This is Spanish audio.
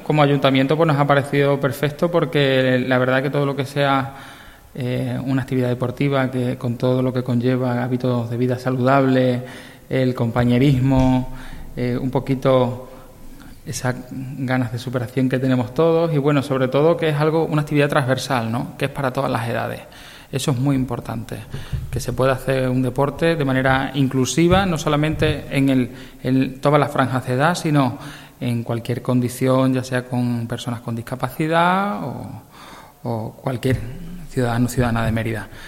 como ayuntamiento pues nos ha parecido perfecto, porque la verdad que todo lo que sea una actividad deportiva, que con todo lo que conlleva hábitos de vida saludable, el compañerismo, un poquito esas ganas de superación que tenemos todos, y bueno, sobre todo que es una actividad transversal, ¿no?, que es para todas las edades. Eso es muy importante, que se pueda hacer un deporte de manera inclusiva, no solamente en todas las franjas de edad, sino en cualquier condición, ya sea con personas con discapacidad o cualquier ciudadano o ciudadana de Mérida.